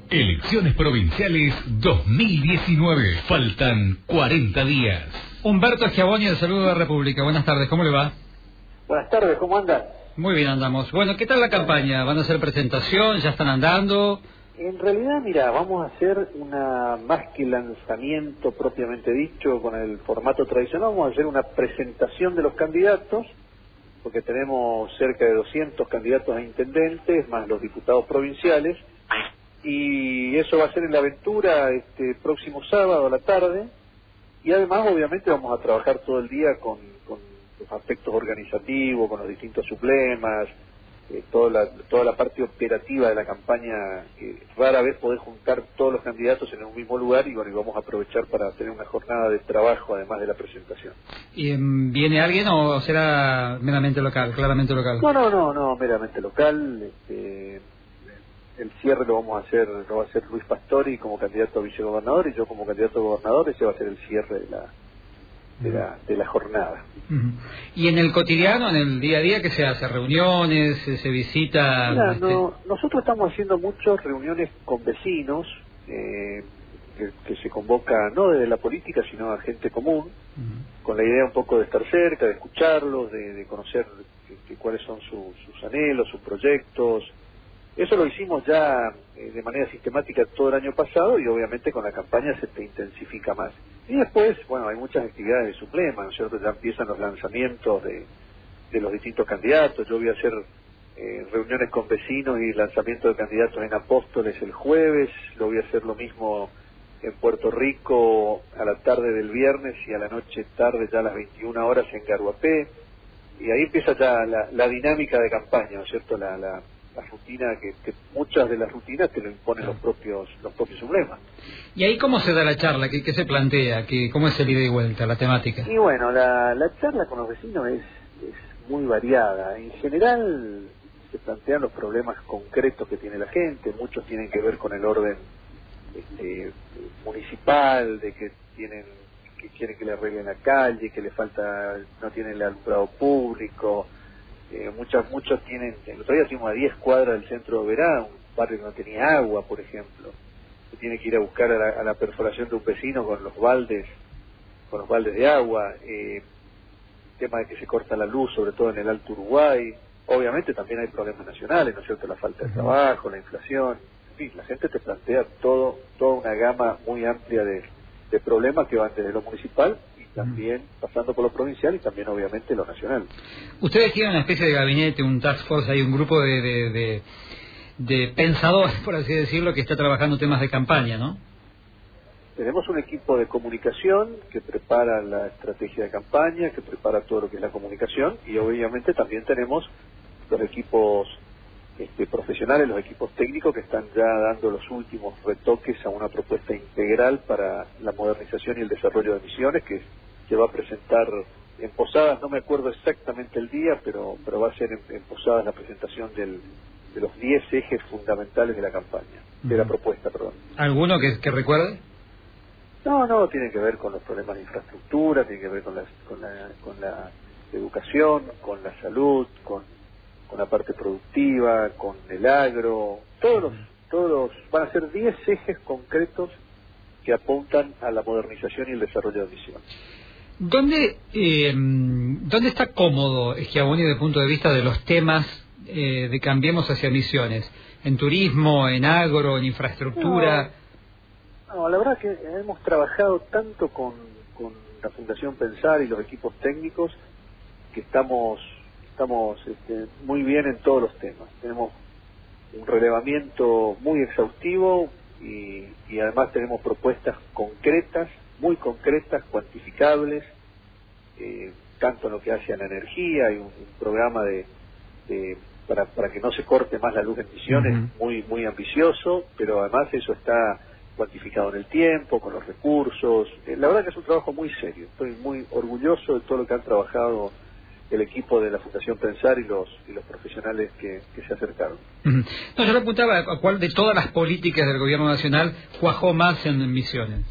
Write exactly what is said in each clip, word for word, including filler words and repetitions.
Elecciones Provinciales dos mil diecinueve. Faltan cuarenta días. Humberto Schiavoni, de Salud de la República. Buenas tardes, ¿cómo le va? Buenas tardes, ¿cómo andan? Muy bien andamos. Bueno, ¿qué tal la campaña? ¿Van a hacer presentación? ¿Ya están andando? En realidad, mira, vamos a hacer una, más que lanzamiento propiamente dicho, con el formato tradicional, vamos a hacer una presentación de los candidatos, porque tenemos cerca de doscientos candidatos a intendentes, más los diputados provinciales, y eso va a ser en La Ventura este próximo sábado a la tarde, y además obviamente vamos a trabajar todo el día con, con los aspectos organizativos, con los distintos sublemas, eh, toda, la, toda la parte operativa de la campaña, que rara vez podés juntar todos los candidatos en un mismo lugar, y bueno, y vamos a aprovechar para tener una jornada de trabajo además de la presentación. ¿Y um, viene alguien o será meramente local, claramente local? No, no, no, no, meramente local. Este, el cierre lo vamos a hacer, lo va a hacer Luis Pastori como candidato a vicegobernador y yo como candidato a gobernador. Ese va a ser el cierre de la de la, de la jornada. Uh-huh. ¿Y en el cotidiano, en el día a día, qué se hace? ¿Reuniones? ¿Se, se visita? Mira, este... no, nosotros estamos haciendo muchas reuniones con vecinos, eh, que, que se convoca no desde la política, sino a gente común, uh-huh. con la idea un poco de estar cerca, de escucharlos, de, de conocer que, que cuáles son su, sus anhelos, sus proyectos. Eso lo hicimos ya eh, de manera sistemática todo el año pasado, y obviamente con la campaña se te intensifica más. Y después, bueno, hay muchas actividades de suplema, ¿no es cierto? Ya empiezan los lanzamientos de, de los distintos candidatos. Yo voy a hacer eh, reuniones con vecinos y lanzamiento de candidatos en Apóstoles el jueves. Lo voy a hacer lo mismo en Puerto Rico a la tarde del viernes y a la noche tarde, ya a las veintiuna horas en Garuapé. Y ahí empieza ya la, la dinámica de campaña, ¿no es cierto? La, la la rutina, que, que muchas de las rutinas te lo imponen los propios los propios sublemas. ¿Y ahí cómo se da la charla? ¿Qué, qué se plantea? ¿Qué, ¿Cómo es el ida y vuelta, la temática? Y bueno, la, la charla con los vecinos es, es muy variada. En general se plantean los problemas concretos que tiene la gente. Muchos tienen que ver con el orden este, municipal, de que tienen que quieren que le arreglen la calle, que le falta, no tienen el alumbrado público. Eh, muchos muchos tienen, el otro día fuimos a diez cuadras del centro de Oberá, un barrio que no tenía agua, por ejemplo, se tiene que ir a buscar a la, a la perforación de un vecino con los baldes, con los baldes de agua, eh, tema de que se corta la luz, sobre todo en el Alto Uruguay. Obviamente también hay problemas nacionales, ¿no es cierto?, la falta de trabajo, la inflación, en fin, la gente te plantea todo, toda una gama muy amplia de, de problemas que van desde lo municipal, también pasando por lo provincial y también obviamente lo nacional. Ustedes tienen una especie de gabinete, un task force, hay un grupo de, de, de, de pensadores, por así decirlo, que está trabajando temas de campaña, ¿no? Tenemos un equipo de comunicación que prepara la estrategia de campaña, que prepara todo lo que es la comunicación, y obviamente también tenemos los equipos este, profesionales, los equipos técnicos que están ya dando los últimos retoques a una propuesta integral para la modernización y el desarrollo de Misiones, que se va a presentar en Posadas. No me acuerdo exactamente el día, pero pero va a ser en, en Posadas la presentación del, de los diez ejes fundamentales de la campaña, de la propuesta, perdón. ¿Alguno que, que recuerde? No, no, tiene que ver con los problemas de infraestructura, tiene que ver con la, con la, con la educación, con la salud, con, con la parte productiva, con el agro. Todos los, todos los, van a ser diez ejes concretos que apuntan a la modernización y el desarrollo de Misiones. ¿Dónde, eh, ¿Dónde está cómodo Schiavoni desde el punto de vista de los temas eh, de Cambiemos hacia Misiones? ¿En turismo, en agro, en infraestructura? No, no, la verdad que hemos trabajado tanto con, con la Fundación Pensar y los equipos técnicos que estamos, estamos este, muy bien en todos los temas. Tenemos un relevamiento muy exhaustivo y, y además tenemos propuestas concretas, muy concretas, cuantificables, eh, tanto en lo que hace a la energía. Hay un, un programa de, de para, para que no se corte más la luz en Misiones, uh-huh. muy muy ambicioso, pero además eso está cuantificado en el tiempo, con los recursos. Eh, la verdad que es un trabajo muy serio. Estoy muy orgulloso de todo lo que han trabajado el equipo de la Fundación Pensar y los y los profesionales que, que se acercaron. Uh-huh. No, yo le apuntaba a cuál de todas las políticas del gobierno nacional cuajó más en Misiones.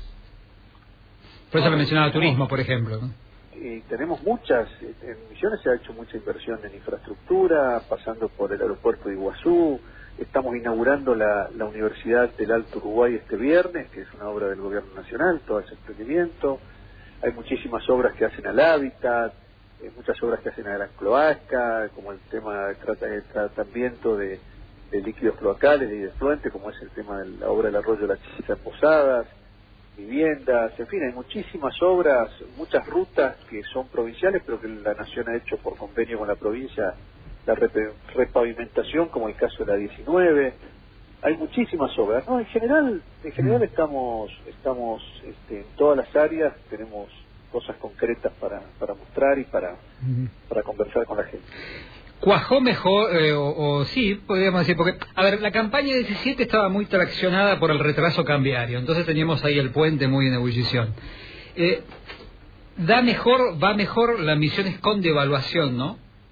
Por eso le mencionaba turismo, por ejemplo, ¿no? Y tenemos muchas, en Misiones se ha hecho mucha inversión en infraestructura, pasando por el aeropuerto de Iguazú, estamos inaugurando la, la Universidad del Alto Uruguay este viernes, que es una obra del Gobierno Nacional, todo ese emprendimiento. Hay muchísimas obras que hacen al hábitat, eh, muchas obras que hacen a la Gran Cloaca, como el tema de, trata, de tratamiento de, de líquidos cloacales y de efluentes, como es el tema de la obra del arroyo de la Chicha en Posadas, viviendas, en fin, hay muchísimas obras, muchas rutas que son provinciales, pero que la Nación ha hecho por convenio con la provincia, la rep- repavimentación, como el caso de la diecinueve. Hay muchísimas obras, ¿no? En general, en general estamos, estamos este, en todas las áreas, tenemos cosas concretas para, para mostrar y para, para conversar con la gente. ¿Cuajó mejor, eh, o, o sí, podríamos decir, porque, a ver, la campaña diecisiete estaba muy traccionada por el retraso cambiario, entonces teníamos ahí el puente muy en ebullición. Eh, da mejor, va mejor la Misiones con devaluación, ¿no?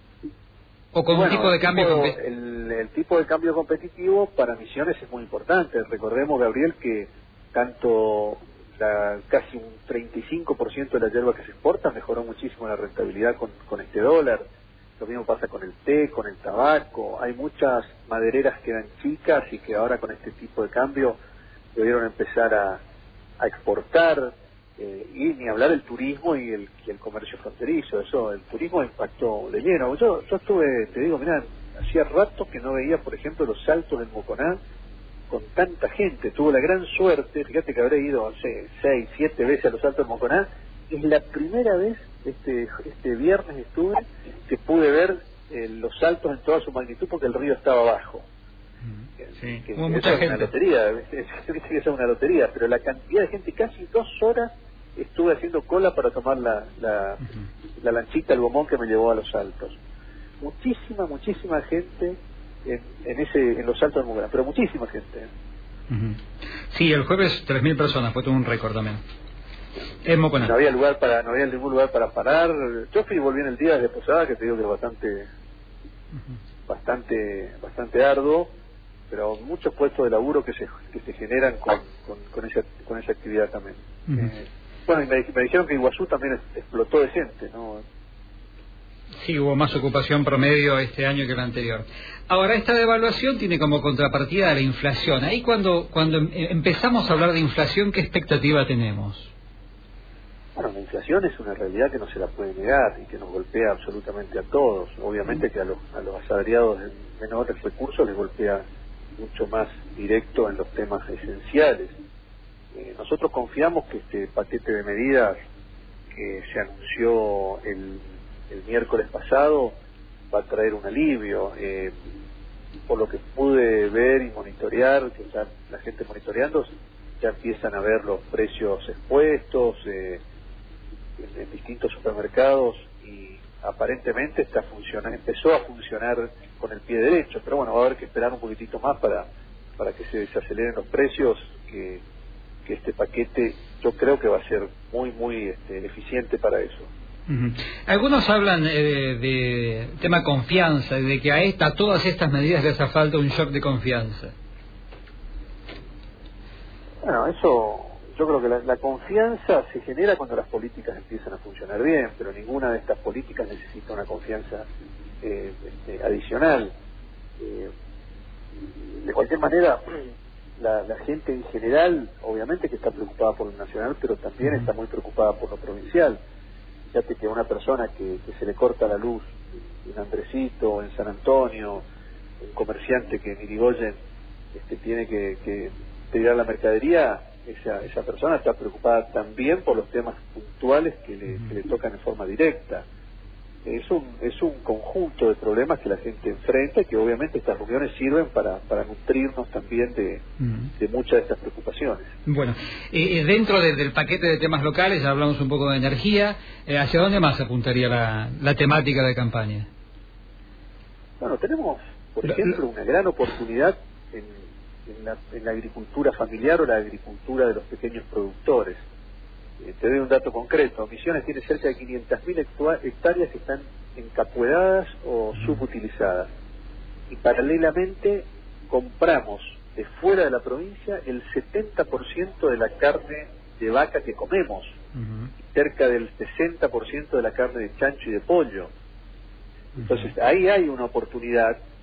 O con bueno, un tipo de el cambio tipo, competitivo. el, el tipo de cambio competitivo para Misiones es muy importante. Recordemos, Gabriel, que tanto la, casi un treinta y cinco por ciento de la yerba que se exporta mejoró muchísimo la rentabilidad con, con este dólar. Lo mismo pasa con el té, con el tabaco. Hay muchas madereras que eran chicas y que ahora con este tipo de cambio debieron empezar a, a exportar. Eh, y ni hablar del turismo y el, y el comercio fronterizo. Eso, el turismo impactó de lleno. Yo, yo estuve, te digo, mirá, hacía rato que no veía, por ejemplo, los saltos del Moconá con tanta gente. Tuve la gran suerte, fíjate que habré ido hace seis, siete veces a los saltos del Moconá. Es la primera vez, este este viernes estuve, que pude ver eh, los saltos en toda su magnitud porque el río estaba abajo. Sí, que, hubo que mucha es gente. una lotería, viste que es una lotería, pero la cantidad de gente, casi dos horas estuve haciendo cola para tomar la, la, uh-huh. la lanchita, el gomón que me llevó a los saltos. Muchísima, muchísima gente en, en ese en los saltos de Moconá, pero muchísima gente. Uh-huh. Sí, el jueves tres mil personas, fue todo un récord también. En Moconá. No había lugar para, no había ningún lugar para parar. Yo fui y volví en el día desde Posada, que te digo que es bastante, uh-huh. bastante, bastante arduo, pero muchos puestos de laburo que se que se generan con, con, con esa con esa actividad también. Uh-huh. Eh, bueno, y me, me dijeron que Iguazú también explotó de gente, ¿no? Sí, hubo más ocupación promedio este año que el anterior. Ahora, esta devaluación tiene como contrapartida la inflación. Ahí cuando cuando empezamos a hablar de inflación, ¿qué expectativa tenemos? Bueno, la inflación es una realidad que no se la puede negar y que nos golpea absolutamente a todos. Obviamente que a los, a los asalariados de menores recursos les golpea mucho más directo en los temas esenciales. Eh, nosotros confiamos que este paquete de medidas que se anunció el, el miércoles pasado va a traer un alivio. Eh, por lo que pude ver y monitorear, que ya la gente monitoreando, ya empiezan a ver los precios expuestos eh, en, en distintos supermercados y aparentemente está funcionando, empezó a funcionar con el pie derecho, pero bueno, va a haber que esperar un poquitito más para para que se desaceleren los precios, que, que este paquete yo creo que va a ser muy, muy este, eficiente para eso. Uh-huh. Algunos hablan eh, de, de tema confianza, de que a, esta, a todas estas medidas le hace falta un shock de confianza. Bueno, eso, yo creo que la, la confianza se genera cuando las políticas empiezan a funcionar bien, pero ninguna de estas políticas necesita una confianza eh, este, adicional. Eh, de cualquier manera, la, la gente en general, obviamente que está preocupada por lo nacional, pero también está muy preocupada por lo provincial. Fíjate que a una persona que, que se le corta la luz en Andresito, en San Antonio, un comerciante que en Irigoyen este, tiene que, que tirar la mercadería, esa, esa persona está preocupada también por los temas puntuales que le, que le tocan en forma directa. Es un, es un conjunto de problemas que la gente enfrenta y que obviamente estas reuniones sirven para, para nutrirnos también de, de muchas de estas preocupaciones. Bueno, eh, dentro de, del paquete de temas locales, ya hablamos un poco de energía, eh, ¿hacia dónde más apuntaría la, la temática de campaña? Bueno, tenemos, por ejemplo, una gran oportunidad en, en, la, en la agricultura familiar o la agricultura de los pequeños productores. Eh, te doy un dato concreto. Misiones tiene cerca de quinientas mil hectáreas que están encapuedadas o subutilizadas. Y paralelamente compramos de fuera de la provincia el setenta por ciento de la carne de vaca que comemos, uh-huh. cerca del sesenta por ciento de la carne de chancho y de pollo. Entonces ahí hay una oportunidad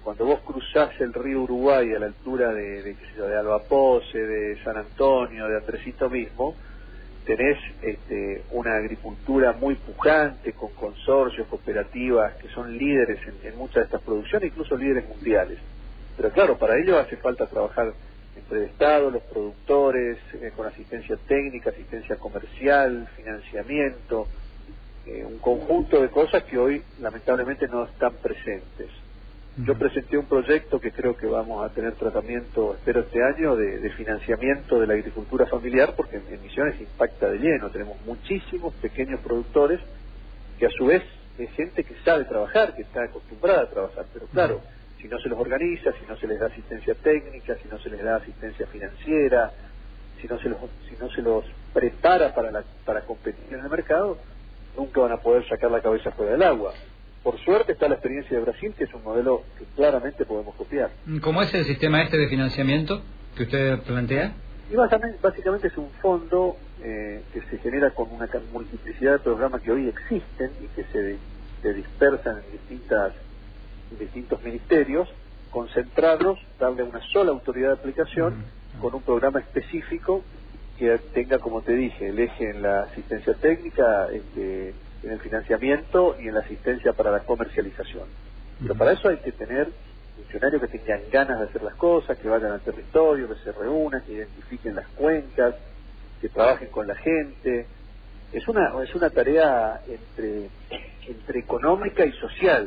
cuando vos cruzás el río Uruguay a la altura de, de, qué sé yo, de Albapoce, de San Antonio, de Andresito mismo, tenés este, una agricultura muy pujante, con consorcios, cooperativas, que son líderes en, en muchas de estas producciones, incluso líderes mundiales. Pero claro, para ello hace falta trabajar entre el Estado, los productores, eh, con asistencia técnica, asistencia comercial, financiamiento, eh, un conjunto de cosas que hoy lamentablemente no están presentes. Yo presenté un proyecto que creo que vamos a tener tratamiento, espero este año, de, de financiamiento de la agricultura familiar, porque en, en Misiones impacta de lleno. Tenemos muchísimos pequeños productores que a su vez es gente que sabe trabajar, que está acostumbrada a trabajar, pero claro, si no se los organiza, si no se les da asistencia técnica, si no se les da asistencia financiera, si no se los, si no se los prepara para, la, para competir en el mercado, nunca van a poder sacar la cabeza fuera del agua. Por suerte está la experiencia de Brasil, que es un modelo que claramente podemos copiar. ¿Cómo es el sistema este de financiamiento que usted plantea? Y básicamente, básicamente es un fondo eh, que se genera con una multiplicidad de programas que hoy existen y que se, se dispersan en, distintas, en distintos ministerios, concentrarlos, darle una sola autoridad de aplicación uh-huh. con un programa específico que tenga, como te dije, el eje en la asistencia técnica, este, en el financiamiento y en la asistencia para la comercialización. Pero para eso hay que tener funcionarios que tengan ganas de hacer las cosas, que vayan al territorio, que se reúnan, que identifiquen las cuencas, que trabajen con la gente. Es una es una tarea entre entre económica y social.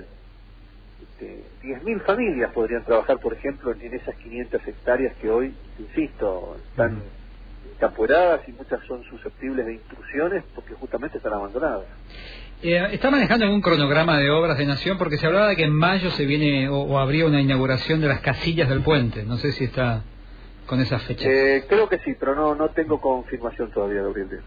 Este, diez mil familias podrían trabajar, por ejemplo, en, en esas quinientas hectáreas que hoy, insisto, están capoeiradas y muchas son susceptibles de intrusiones porque justamente están abandonadas. Eh, ¿Está manejando algún cronograma de obras de Nación? Porque se hablaba de que en mayo se viene o, o habría una inauguración de las casillas del puente. No sé si está con esas fechas. Eh, creo que sí, pero no no tengo confirmación todavía, Gabriel.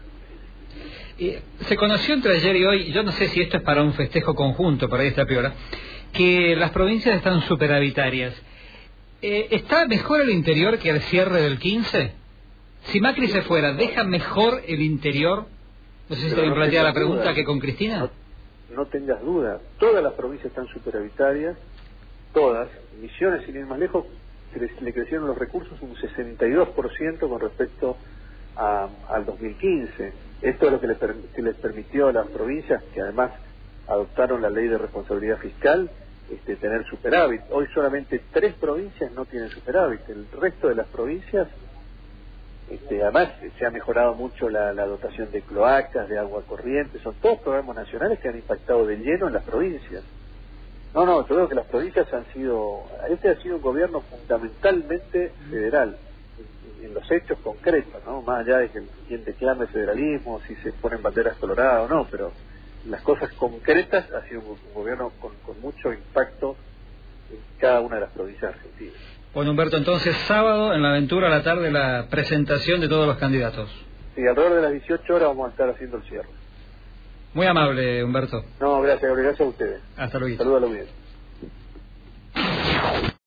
Eh, se conoció entre ayer y hoy, yo no sé si esto es para un festejo conjunto, para esta piola, que las provincias están superhabitarias. Eh, ¿Está mejor el interior que el cierre del quince? Si Macri se fuera, ¿deja mejor el interior? No sé si te no plantea la pregunta duda, que con Cristina. No, no tengas duda. Todas las provincias están superhabitarias, todas. Misiones, sin ir más lejos, cre- le crecieron los recursos un sesenta y dos por ciento con respecto a, al dos mil quince. Esto es lo que, le per- que les permitió a las provincias, que además adoptaron la ley de responsabilidad fiscal, este, tener superávit. Hoy solamente tres provincias no tienen superávit. El resto de las provincias... Este, además se ha mejorado mucho la, la dotación de cloacas, de agua corriente, son todos programas nacionales que han impactado de lleno en las provincias. No, no, yo creo que las provincias han sido, este ha sido un gobierno fundamentalmente federal, en, en los hechos concretos, ¿no? Más allá de que quien declame federalismo, si se ponen banderas coloradas o no, pero las cosas concretas ha sido un, un gobierno con, con mucho impacto en cada una de las provincias argentinas. Bueno, Humberto, entonces sábado en la Aventura a la tarde la presentación de todos los candidatos. Sí, alrededor de las dieciocho horas vamos a estar haciendo el cierre. Muy amable, Humberto. No, gracias, gracias a ustedes. Hasta luego. Saludos a los bien.